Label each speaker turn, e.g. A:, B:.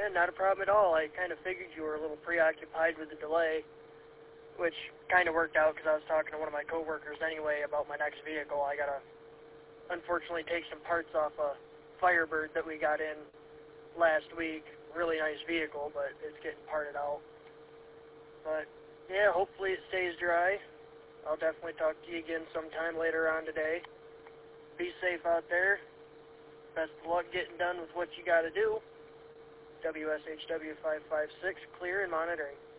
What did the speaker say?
A: Yeah, not a problem at all. I kind of figured you were a little preoccupied with the delay, which kind of worked out because I was talking to one of my coworkers anyway about my next vehicle. I got to, unfortunately, take some parts off a Firebird that we got in last week. Really nice vehicle, but it's getting parted out. But, yeah, hopefully it stays dry. I'll definitely talk to you again sometime later on today. Be safe out there. Best of luck getting done with what you got to do. WSHW 556, clear and monitoring.